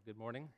Good morning.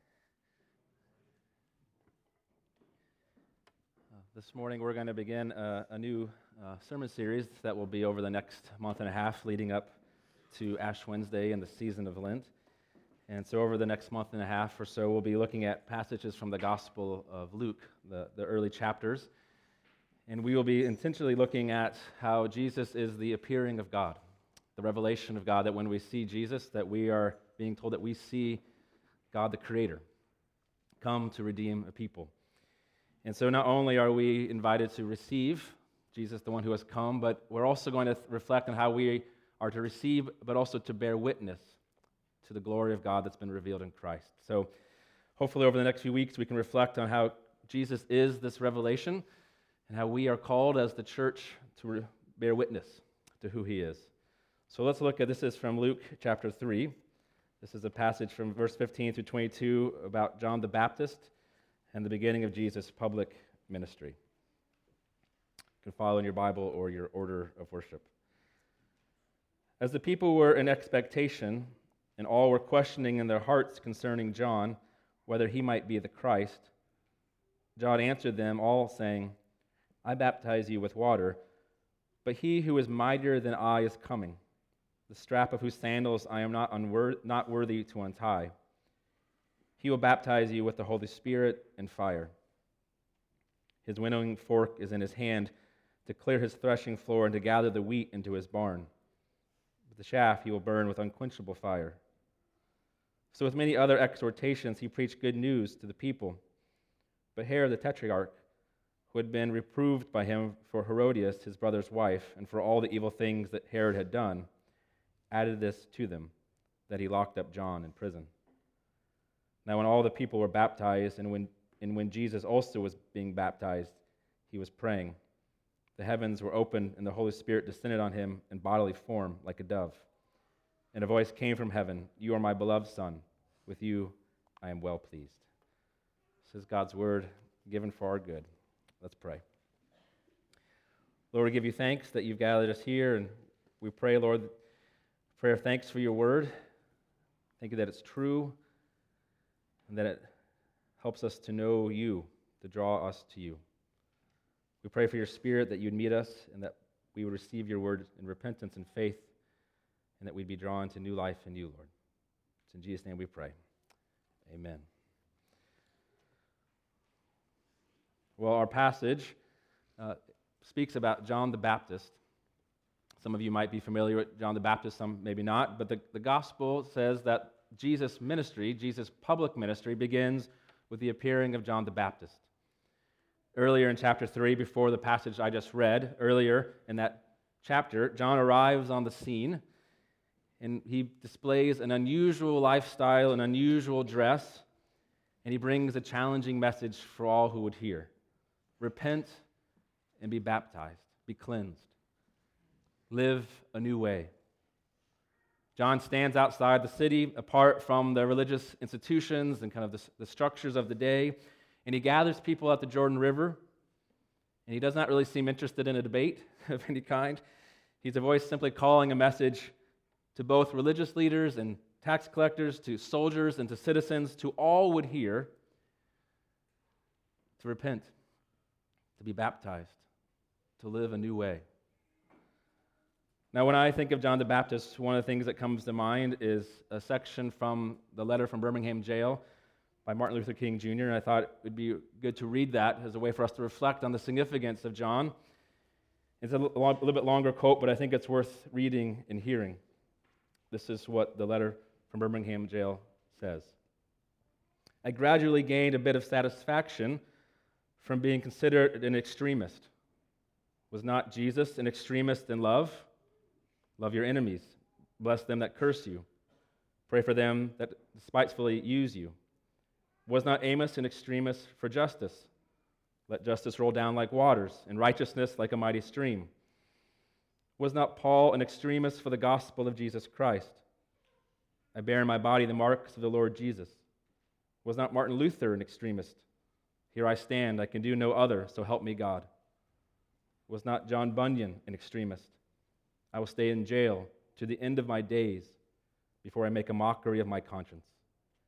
This morning we're going to begin a new sermon series that will be over the next month and a half leading up to Ash Wednesday and the season of Lent. And so over the next month and a half or so, we'll be looking at passages from the Gospel of Luke, the early chapters. And we will be intentionally looking at how Jesus is the appearing of God, the revelation of God, that when we see Jesus, that we are being told that we see God the Creator come to redeem a people. And so not only are we invited to receive Jesus, the one who has come, but we're also going to reflect on how we are to receive, but also to bear witness to the glory of God that's been revealed in Christ. So hopefully over the next few weeks we can reflect on how Jesus is this revelation and how we are called as the church to bear witness to who he is. So let's look at, this is from Luke chapter 3. This is a passage from verse 15 through 22 about John the Baptist and the beginning of Jesus' public ministry. You can follow in your Bible or your order of worship. As the people were in expectation, and all were questioning in their hearts concerning John, whether he might be the Christ, John answered them all, saying, I baptize you with water, but he who is mightier than I is coming, the strap of whose sandals I am not worthy to untie. He will baptize you with the Holy Spirit and fire. His winnowing fork is in his hand to clear his threshing floor and to gather the wheat into his barn. But the chaff he will burn with unquenchable fire. So with many other exhortations he preached good news to the people. But Herod the Tetrarch, who had been reproved by him for Herodias, his brother's wife, and for all the evil things that Herod had done, added this to them, that he locked up John in prison. Now when all the people were baptized, and when Jesus also was being baptized, he was praying. The heavens were opened, and the Holy Spirit descended on him in bodily form like a dove. And a voice came from heaven, You are my beloved Son. With you I am well pleased. This is God's word given for our good. Let's pray. Lord, we give you thanks that you've gathered us here, and we pray, Lord, prayer of thanks for your word. Thank you that it's true and that it helps us to know you, to draw us to you. We pray for your Spirit that you'd meet us and that we would receive your word in repentance and faith and that we'd be drawn to new life in you, Lord. It's in Jesus' name we pray. Amen. Well, our passage speaks about John the Baptist. Some of you might be familiar with John the Baptist, some maybe not, but the gospel says that Jesus' ministry, Jesus' public ministry, begins with the appearing of John the Baptist. Earlier in chapter 3, before the passage I just read, earlier in that chapter, John arrives on the scene, and he displays an unusual lifestyle, an unusual dress, and he brings a challenging message for all who would hear. Repent and be baptized, be cleansed. Live a new way. John stands outside the city, apart from the religious institutions and kind of the structures of the day, and he gathers people at the Jordan River, and he does not really seem interested in a debate of any kind. He's a voice simply calling a message to both religious leaders and tax collectors, to soldiers and to citizens, to all would hear, to repent, to be baptized, to live a new way. Now, when I think of John the Baptist, one of the things that comes to mind is a section from the letter from Birmingham jail by Martin Luther King Jr., and I thought it would be good to read that as a way for us to reflect on the significance of John. It's a little bit longer quote, but I think it's worth reading and hearing. This is what the letter from Birmingham jail says. I gradually gained a bit of satisfaction from being considered an extremist. Was not Jesus an extremist in love? Love your enemies. Bless them that curse you. Pray for them that despitefully use you. Was not Amos an extremist for justice? Let justice roll down like waters, and righteousness like a mighty stream. Was not Paul an extremist for the gospel of Jesus Christ? I bear in my body the marks of the Lord Jesus. Was not Martin Luther an extremist? Here I stand, I can do no other, so help me God. Was not John Bunyan an extremist? I will stay in jail to the end of my days before I make a mockery of my conscience.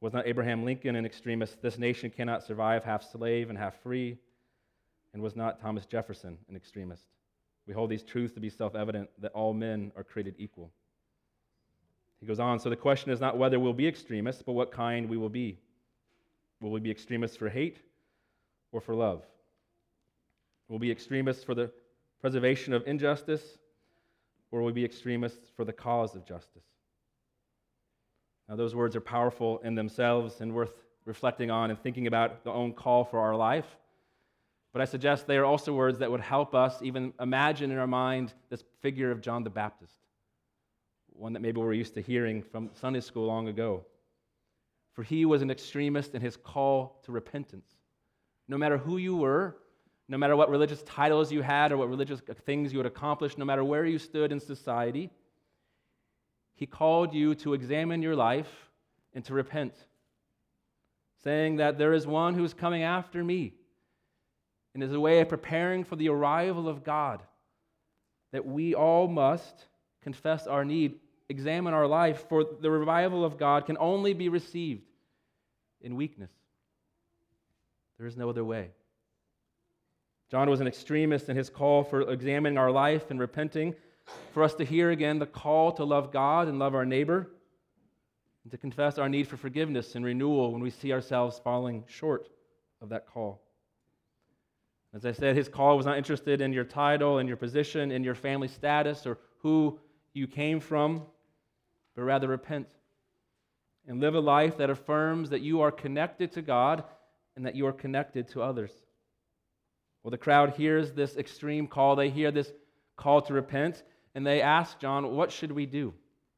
Was not Abraham Lincoln an extremist? This nation cannot survive half slave and half free. And was not Thomas Jefferson an extremist? We hold these truths to be self-evident, that all men are created equal. He goes on, so the question is not whether we'll be extremists, but what kind we will be. Will we be extremists for hate or for love? Will we be extremists for the preservation of injustice, or will we be extremists for the cause of justice? Now, those words are powerful in themselves and worth reflecting on and thinking about the own call for our life. But I suggest they are also words that would help us even imagine in our mind this figure of John the Baptist, one that maybe we're used to hearing from Sunday school long ago. For he was an extremist in his call to repentance. No matter who you were, no matter what religious titles you had or what religious things you had accomplished, no matter where you stood in society, he called you to examine your life and to repent, saying that there is one who is coming after me, and as a way of preparing for the arrival of God, that we all must confess our need, examine our life, for the revival of God can only be received in weakness. There is no other way. John was an extremist in his call for examining our life and repenting, for us to hear again the call to love God and love our neighbor, and to confess our need for forgiveness and renewal when we see ourselves falling short of that call. As I said, his call was not interested in your title, in your position, in your family status, or who you came from, but rather repent and live a life that affirms that you are connected to God and that you are connected to others. Well, the crowd hears this extreme call. They hear this call to repent, and they ask John, what should we do?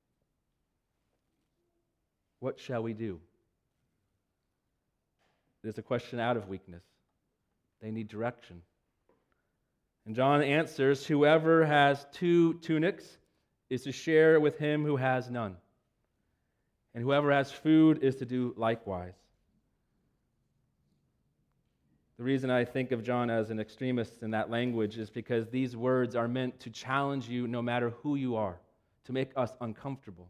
What shall we do? It is a question out of weakness. They need direction. And John answers, whoever has 2 tunics is to share with him who has none. And whoever has food is to do likewise. The reason I think of John as an extremist in that language is because these words are meant to challenge you no matter who you are, to make us uncomfortable.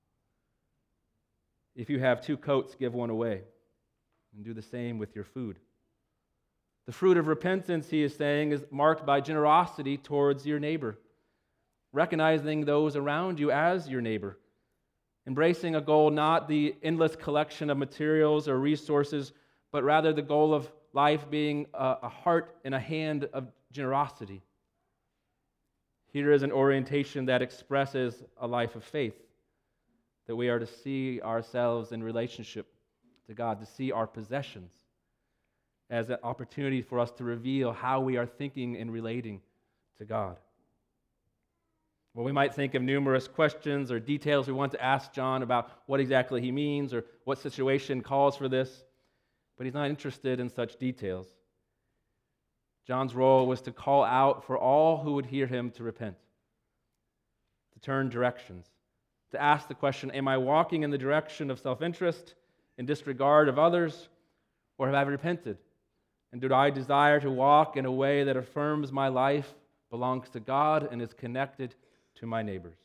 If you have 2 coats, give one away, and do the same with your food. The fruit of repentance, he is saying, is marked by generosity towards your neighbor, recognizing those around you as your neighbor, embracing a goal, not the endless collection of materials or resources, but rather the goal of life being a heart and a hand of generosity. Here is an orientation that expresses a life of faith, that we are to see ourselves in relationship to God, to see our possessions as an opportunity for us to reveal how we are thinking and relating to God. Well, we might think of numerous questions or details we want to ask John about what exactly he means or what situation calls for this, but he's not interested in such details. John's role was to call out for all who would hear him to repent, to turn directions, to ask the question, am I walking in the direction of self-interest and disregard of others, or have I repented? And do I desire to walk in a way that affirms my life belongs to God and is connected to my neighbors?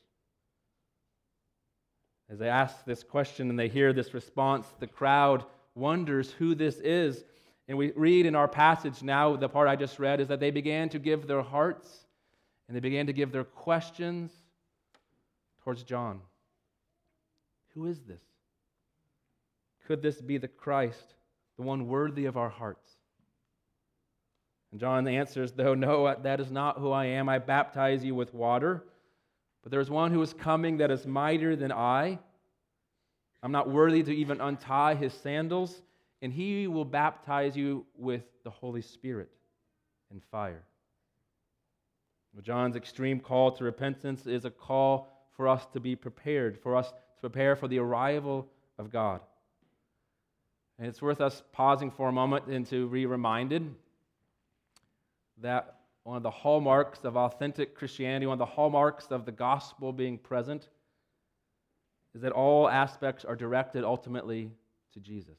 As they ask this question and they hear this response, the crowd wonders who this is. And we read in our passage now, the part I just read, is that they began to give their hearts and they began to give their questions towards John. Who is this? Could this be the Christ, the one worthy of our hearts? And John answers, though, no, that is not who I am. I baptize you with water, but there is one who is coming that is mightier than I. I'm not worthy to even untie his sandals, and he will baptize you with the Holy Spirit and fire. Well, John's extreme call to repentance is a call for us to be prepared, for us to prepare for the arrival of God. And it's worth us pausing for a moment and to be reminded that one of the hallmarks of authentic Christianity, one of the hallmarks of the gospel being present, is that all aspects are directed ultimately to Jesus.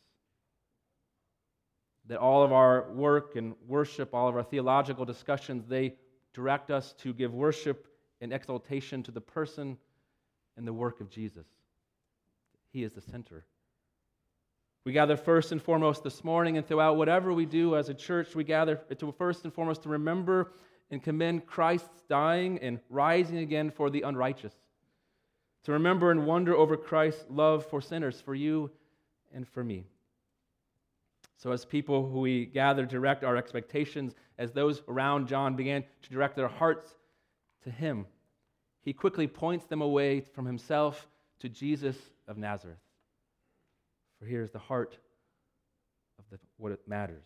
That all of our work and worship, all of our theological discussions, they direct us to give worship and exaltation to the person and the work of Jesus. He is the center. We gather first and foremost this morning, and throughout whatever we do as a church, we gather to first and foremost to remember and commend Christ's dying and rising again for the unrighteous. To remember and wonder over Christ's love for sinners, for you and for me. So as people who we gather direct our expectations, as those around John began to direct their hearts to him, he quickly points them away from himself to Jesus of Nazareth. For here's the heart of what it matters.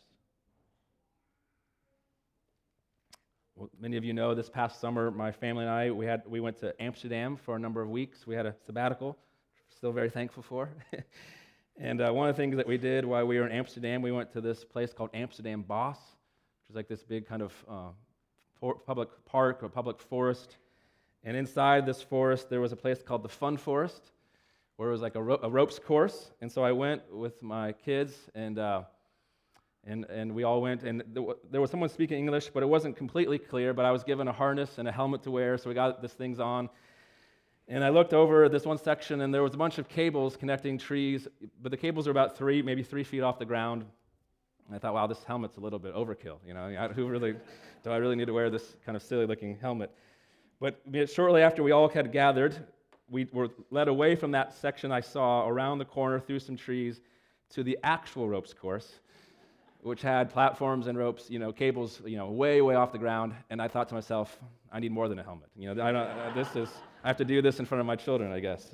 Well, many of you know this past summer, my family and I, we went to Amsterdam for a number of weeks. We had a sabbatical, still very thankful for. And one of the things that we did while we were in Amsterdam, we went to this place called Amsterdam Bos, which is like this big kind of public park or public forest. And inside this forest, there was a place called the Fun Forest, where it was like a ropes course. And so I went with my kids, and we all went, and there was someone speaking English, but it wasn't completely clear, but I was given a harness and a helmet to wear, so we got these things on. And I looked over this one section, and there was a bunch of cables connecting trees, but the cables were about maybe 3 feet off the ground. And I thought, wow, this helmet's a little bit overkill. You know, do I really need to wear this kind of silly-looking helmet? But shortly after we all had gathered, we were led away from that section I saw around the corner through some trees to the actual ropes course, which had platforms and ropes, cables, way, way off the ground. And I thought to myself, I need more than a helmet. I have to do this in front of my children, I guess.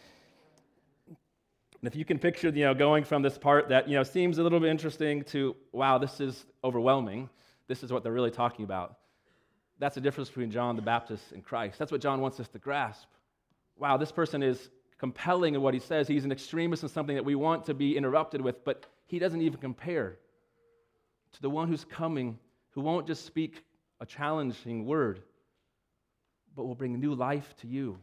And if you can picture, going from this part that, seems a little bit interesting to, wow, this is overwhelming. This is what they're really talking about. That's the difference between John the Baptist and Christ. That's what John wants us to grasp. Wow, this person is compelling in what he says. He's an extremist in something that we want to be interrupted with, but he doesn't even compare to the one who's coming, who won't just speak a challenging word, but will bring new life to you.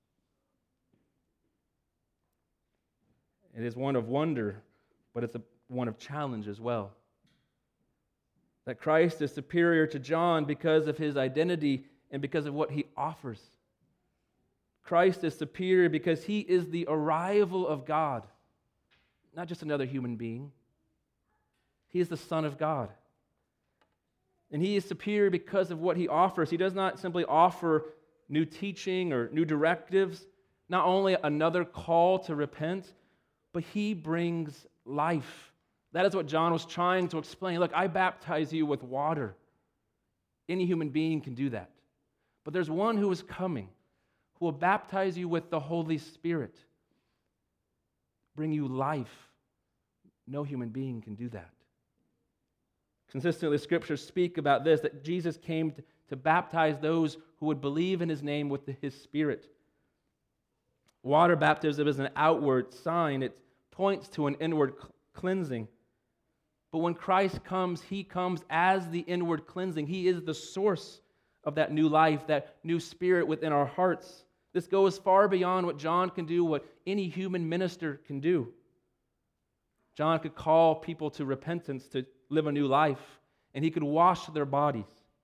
It is one of wonder, but it's one of challenge as well. That Christ is superior to John because of his identity and because of what he offers. Christ is superior because he is the arrival of God, not just another human being. He is the Son of God. And he is superior because of what he offers. He does not simply offer new teaching or new directives, not only another call to repent, but he brings life. That is what John was trying to explain. Look, I baptize you with water. Any human being can do that. But there's one who is coming, who will baptize you with the Holy Spirit, bring you life. No human being can do that. Consistently, scriptures speak about this, that Jesus came to baptize those who would believe in his name with his Spirit. Water baptism is an outward sign. It points to an inward cleansing. But when Christ comes, he comes as the inward cleansing. He is the source of that new life, that new spirit within our hearts. This goes far beyond what John can do, what any human minister can do. John could call people to repentance, to live a new life, and he could wash their bodies.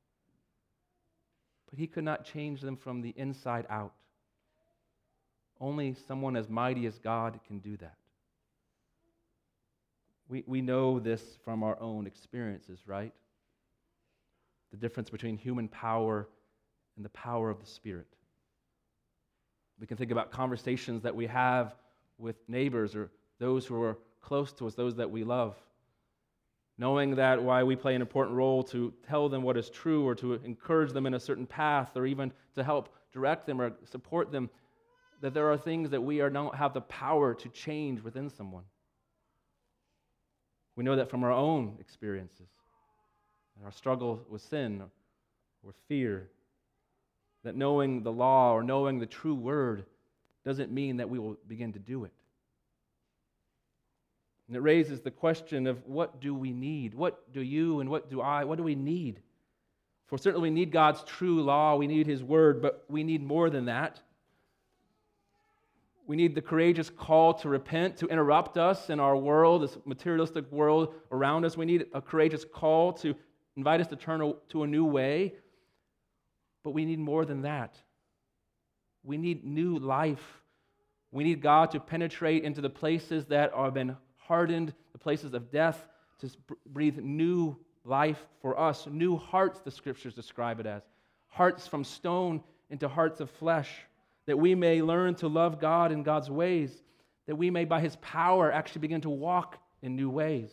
But he could not change them from the inside out. Only someone as mighty as God can do that. We know this from our own experiences, right? The difference between human power and the power of the Spirit. We can think about conversations that we have with neighbors or those who are close to us, those that we love. Knowing that why we play an important role to tell them what is true or to encourage them in a certain path or even to help direct them or support them, that there are things that we don't have the power to change within someone. We know that from our own experiences, our struggle with sin or fear, that knowing the law or knowing the true word doesn't mean that we will begin to do it. And it raises the question of what do we need? What do you and what do I, what do we need? For certainly we need God's true law, we need his word, but we need more than that. We need the courageous call to repent, to interrupt us in our world, this materialistic world around us. We need a courageous call to invite us to turn to a new way. But we need more than that. We need new life. We need God to penetrate into the places that have been hardened, the places of death, to breathe new life for us, new hearts, the Scriptures describe it as. Hearts from stone into hearts of flesh, that we may learn to love God in God's ways, that we may, by His power, actually begin to walk in new ways.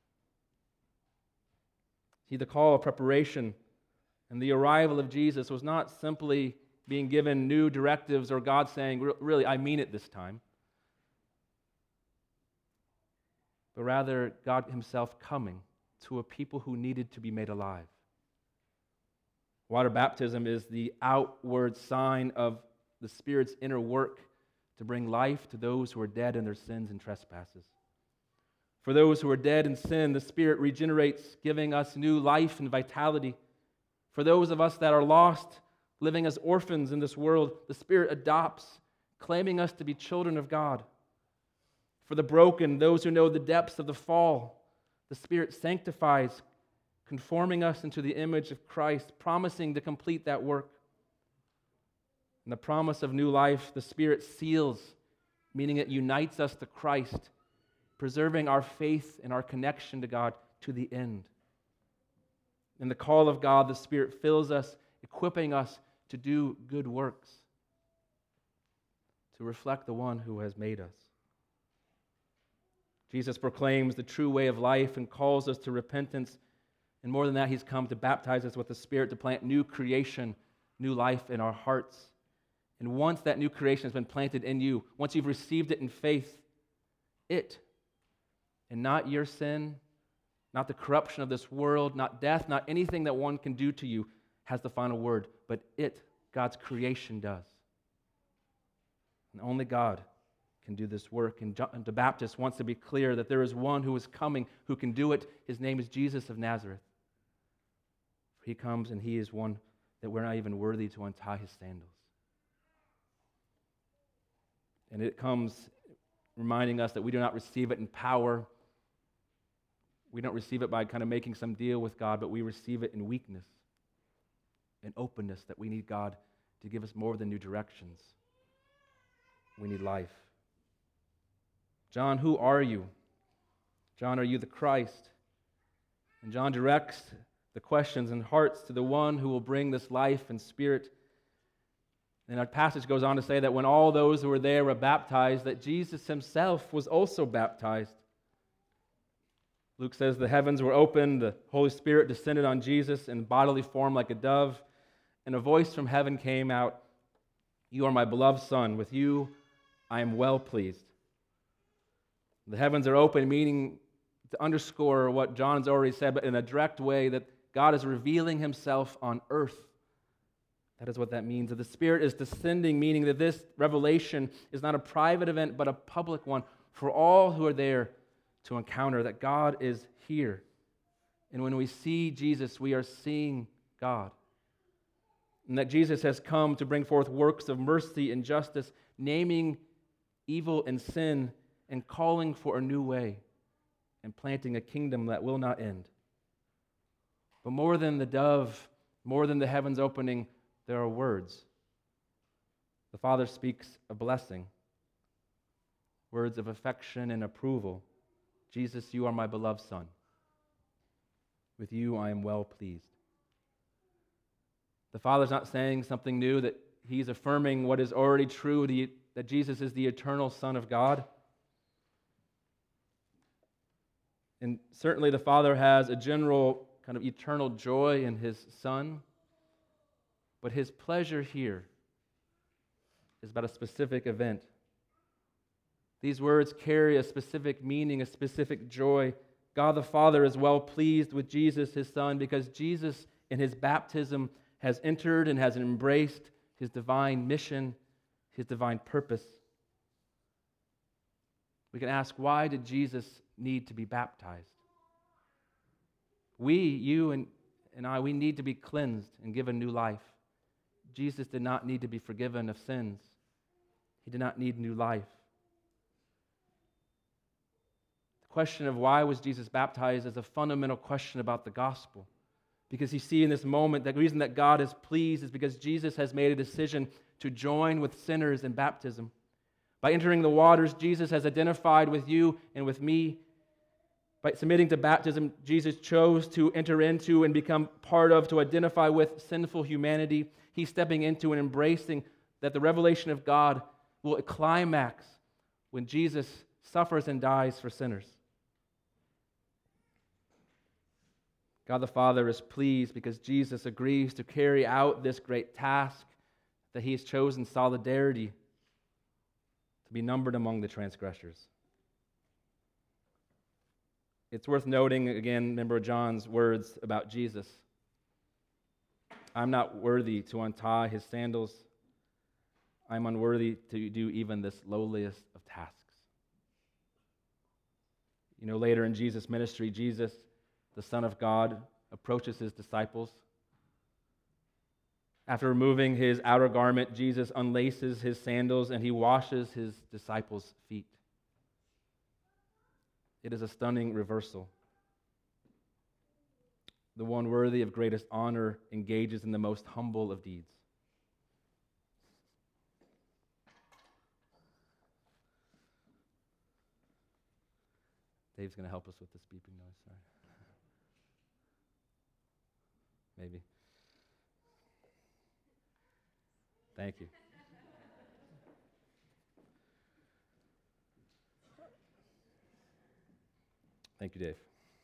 See, the call of preparation and the arrival of Jesus was not simply being given new directives or God saying, really, I mean it this time, but rather God Himself coming to a people who needed to be made alive. Water baptism is the outward sign of the Spirit's inner work to bring life to those who are dead in their sins and trespasses. For those who are dead in sin, the Spirit regenerates, giving us new life and vitality. For those of us that are lost, living as orphans in this world, the Spirit adopts, claiming us to be children of God. For the broken, those who know the depths of the fall, the Spirit sanctifies, conforming us into the image of Christ, promising to complete that work. And the promise of new life, the Spirit seals, meaning it unites us to Christ, preserving our faith and our connection to God to the end. In the call of God, the Spirit fills us, equipping us to do good works, to reflect the one who has made us. Jesus proclaims the true way of life and calls us to repentance. And more than that, He's come to baptize us with the Spirit, to plant new creation, new life in our hearts. And once that new creation has been planted in you, once you've received it in faith, it, and not your sin, not the corruption of this world, not death, not anything that one can do to you, has the final word. But it, God's creation, does. And only God can do this work. And John the Baptist wants to be clear that there is one who is coming who can do it. His name is Jesus of Nazareth. He comes and He is one that we're not even worthy to untie His sandals. And it comes reminding us that we do not receive it in power. We don't receive it by kind of making some deal with God, but we receive it in weakness, in openness, that we need God to give us more than new directions. We need life. John, who are you? John, are you the Christ? And John directs the questions and hearts to the one who will bring this life and Spirit. And our passage goes on to say that when all those who were there were baptized, that Jesus Himself was also baptized. Luke says the heavens were opened, the Holy Spirit descended on Jesus in bodily form like a dove, and a voice from heaven came out, "You are my beloved Son, with you I am well pleased." The heavens are open, meaning to underscore what John's already said, but in a direct way, that God is revealing Himself on earth. That is what that means. That the Spirit is descending, meaning that this revelation is not a private event, but a public one for all who are there to encounter that God is here. And when we see Jesus, we are seeing God. And that Jesus has come to bring forth works of mercy and justice, naming evil and sin and calling for a new way and planting a kingdom that will not end. But more than the dove, more than the heavens opening, there are words. The Father speaks a blessing, words of affection and approval. Jesus, you are my beloved Son. With you I am well pleased. The Father's not saying something new, that He's affirming what is already true, that Jesus is the eternal Son of God. And certainly the Father has a general kind of eternal joy in His Son, but His pleasure here is about a specific event. These words carry a specific meaning, a specific joy. God the Father is well pleased with Jesus, His Son, because Jesus in His baptism has entered and has embraced His divine mission, His divine purpose. We can ask, why did Jesus need to be baptized? We, you and I, we need to be cleansed and given new life. Jesus did not need to be forgiven of sins. He did not need new life. The question of why was Jesus baptized is a fundamental question about the gospel. Because you see in this moment, the reason that God is pleased is because Jesus has made a decision to join with sinners in baptism. By entering the waters, Jesus has identified with you and with me. By submitting to baptism, Jesus chose to enter into and become part of, to identify with sinful humanity. He's stepping into and embracing that the revelation of God will climax when Jesus suffers and dies for sinners. God the Father is pleased because Jesus agrees to carry out this great task, that he has chosen solidarity to be numbered among the transgressors. It's worth noting, again, remember John's words about Jesus. I'm not worthy to untie his sandals. I'm unworthy to do even this lowliest of tasks. You know, later in Jesus' ministry, Jesus, the Son of God, approaches his disciples. After removing his outer garment, Jesus unlaces his sandals and he washes his disciples' feet. It is a stunning reversal. The one worthy of greatest honor engages in the most humble of deeds. Dave's going to help us with this beeping noise. Sorry. Maybe. Thank you. Thank you, Dave.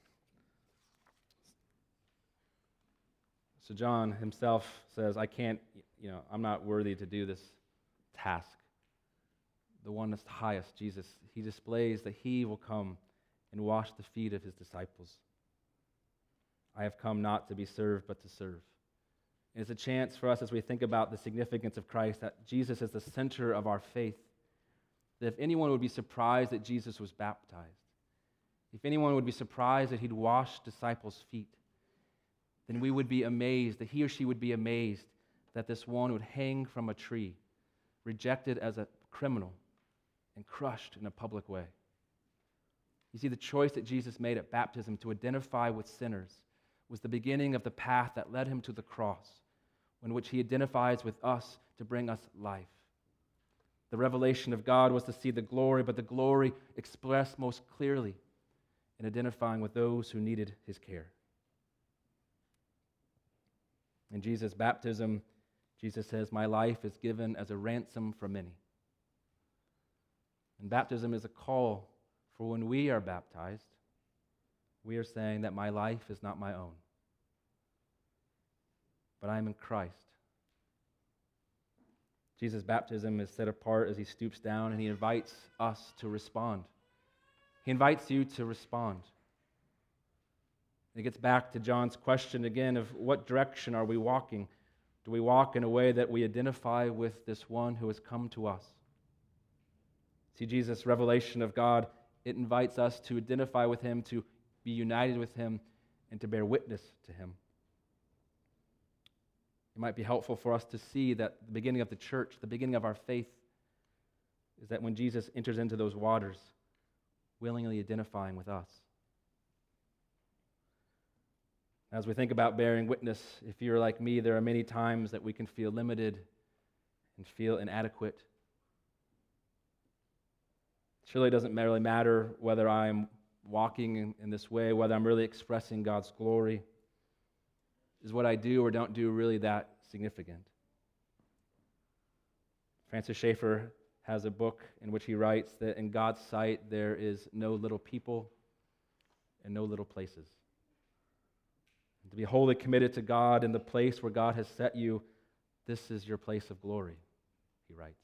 So John himself says, I'm not worthy to do this task. The one that's highest, Jesus, he displays that he will come and wash the feet of his disciples. I have come not to be served, but to serve. And it's a chance for us as we think about the significance of Christ, that Jesus is the center of our faith, that if anyone would be surprised that Jesus was baptized, if anyone would be surprised that he'd washed disciples' feet, then we would be amazed, that he or she would be amazed that this one would hang from a tree, rejected as a criminal, and crushed in a public way. You see, the choice that Jesus made at baptism to identify with sinners was the beginning of the path that led him to the cross, in which he identifies with us to bring us life. The revelation of God was to see the glory, but the glory expressed most clearly in identifying with those who needed his care. In Jesus' baptism, Jesus says, "My life is given as a ransom for many." And baptism is a call for when we are baptized, we are saying that my life is not my own, but I am in Christ. Jesus' baptism is set apart as he stoops down and he invites us to respond. He invites you to respond. It gets back to John's question again of what direction are we walking? Do we walk in a way that we identify with this one who has come to us? See, Jesus' revelation of God, it invites us to identify with him, to be united with him, and to bear witness to him. It might be helpful for us to see that the beginning of the church, the beginning of our faith, is that when Jesus enters into those waters, willingly identifying with us. As we think about bearing witness, if you're like me, there are many times that we can feel limited and feel inadequate. Surely it doesn't really matter whether I'm walking in this way, whether I'm really expressing God's glory. Is what I do or don't do really that significant? Francis Schaeffer has a book in which he writes that in God's sight there is no little people and no little places. And to be wholly committed to God in the place where God has set you, this is your place of glory, he writes.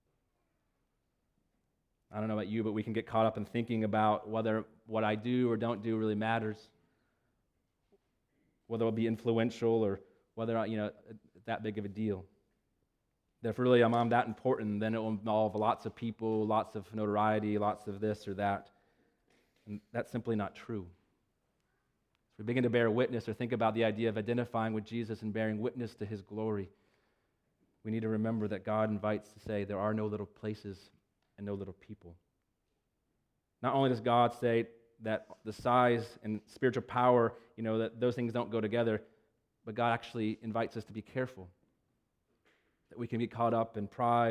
I don't know about you, but we can get caught up in thinking about whether what I do or don't do really matters, whether it'll be influential or whether that big of a deal. That if really I'm that important, then it will involve lots of people, lots of notoriety, lots of this or that. And that's simply not true. As we begin to bear witness or think about the idea of identifying with Jesus and bearing witness to his glory, we need to remember that God invites to say there are no little places and no little people. Not only does God say that the size and spiritual power, that those things don't go together, but God actually invites us to be careful. That we can be caught up in pride or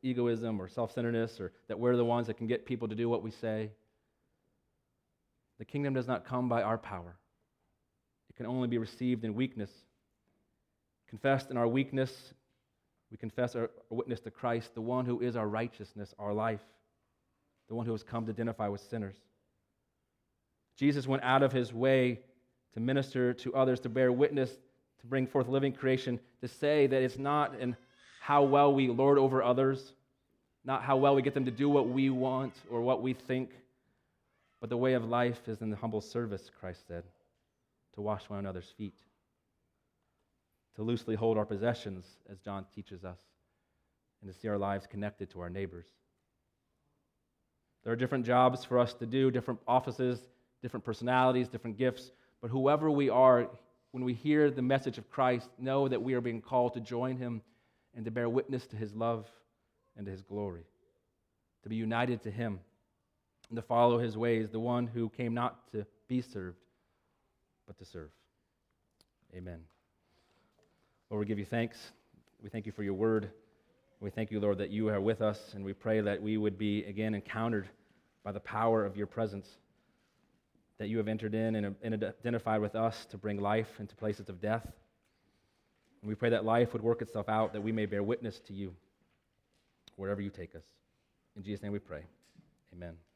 egoism or self-centeredness, or that we're the ones that can get people to do what we say. The kingdom does not come by our power. It can only be received in weakness. Confessed in our weakness, we confess our witness to Christ, the one who is our righteousness, our life, the one who has come to identify with sinners. Jesus went out of his way to minister to others, to bear witness, to bring forth living creation, to say that it's not in how well we lord over others, not how well we get them to do what we want or what we think, but the way of life is in the humble service, Christ said, to wash one another's feet, to loosely hold our possessions, as John teaches us, and to see our lives connected to our neighbors. There are different jobs for us to do, different offices, different personalities, different gifts, but whoever we are, when we hear the message of Christ, know that we are being called to join him and to bear witness to his love and to his glory, to be united to him and to follow his ways, the one who came not to be served, but to serve. Amen. Lord, we give you thanks. We thank you for your word. We thank you, Lord, that you are with us, and we pray that we would be again encountered by the power of your presence, that you have entered in and identified with us to bring life into places of death. And we pray that life would work itself out, that we may bear witness to you wherever you take us. In Jesus' name we pray. Amen.